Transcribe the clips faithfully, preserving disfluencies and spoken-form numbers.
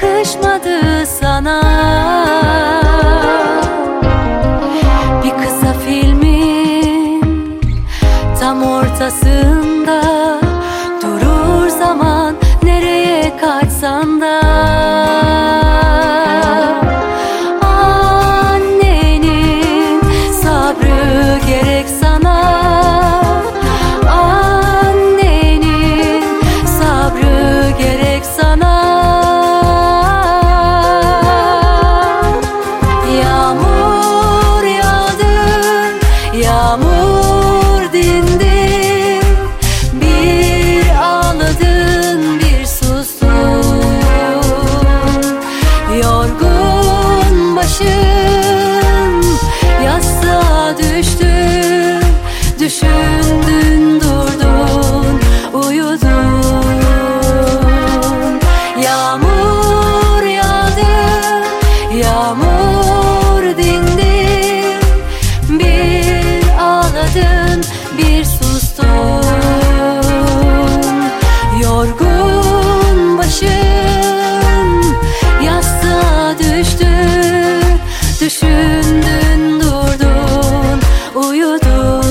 yakışmadı sana. Bir kısa filmin tam ortasında durur zaman, nereye kaçsan da. Annenin sabrı gerek sana. Annenin sabrı gerek sana. Yağmur yağdı, yağmur dindi. Bir ağladın, bir sustun. Yorgun başın yastığa düştü. Düşündün, durdun, uyudun. Yağmur yağdı, yağmur dindi. Bir ağladın, bir sustun. Yorgun başın yastığa düştü. Düşündün, durdun, uyudun.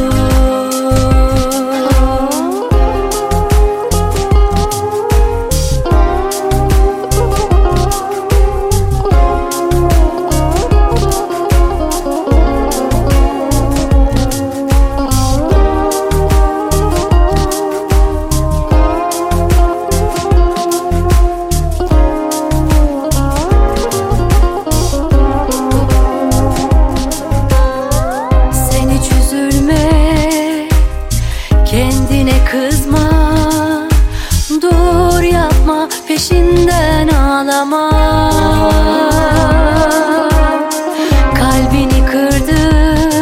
Kendine kızma, dur yapma, peşinden ağlama. Kalbini kırdı,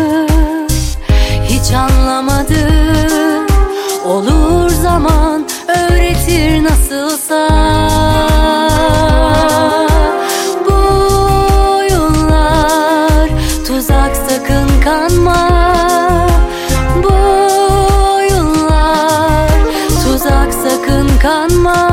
hiç anlamadı. Olur zaman, öğretir nasılsa. Bu oyunlar tuzak, sakın kanma. Sakın kanma.